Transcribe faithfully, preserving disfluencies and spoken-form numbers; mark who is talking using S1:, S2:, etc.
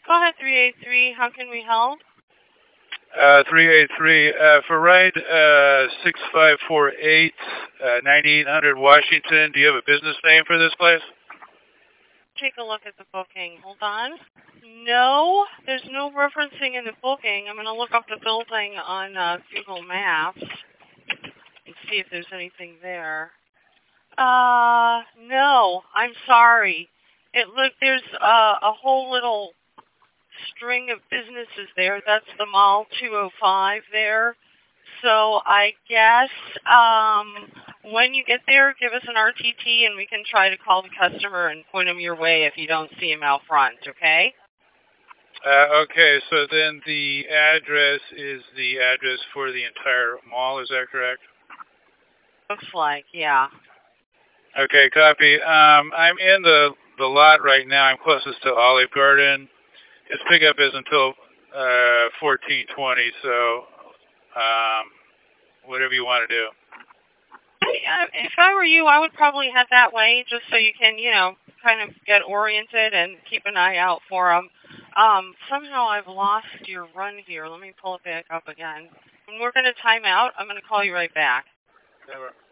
S1: Go ahead, three eight three. How can we help?
S2: Uh, three eight three, uh, for ride, uh, six five four eight, uh, ninety-eight hundred Washington. Do you have a business name for this place?
S1: Take a look at the booking. Hold on. No, there's no referencing in the booking. I'm going to look up the building on uh, Google Maps and see if there's anything there. Uh, no, I'm sorry. It look there's uh, a whole little string of businesses there. That's the Mall two oh five there. So I guess um, when you get there, give us an R T T and we can try to call the customer and point him your way if you don't see him out front, okay?
S2: Uh, okay, so then the address is the address for the entire mall, is that correct?
S1: Looks like, yeah.
S2: Okay, copy. Um, I'm in the, the lot right now. I'm closest to Olive Garden. His pickup is until uh, fourteen twenty, so um, whatever you want to do.
S1: If I were you, I would probably head that way just so you can, you know, kind of get oriented and keep an eye out for them. Um, somehow I've lost your run here. Let me pull it back up again. When we're going to time out, I'm going to call you right back.
S2: Never.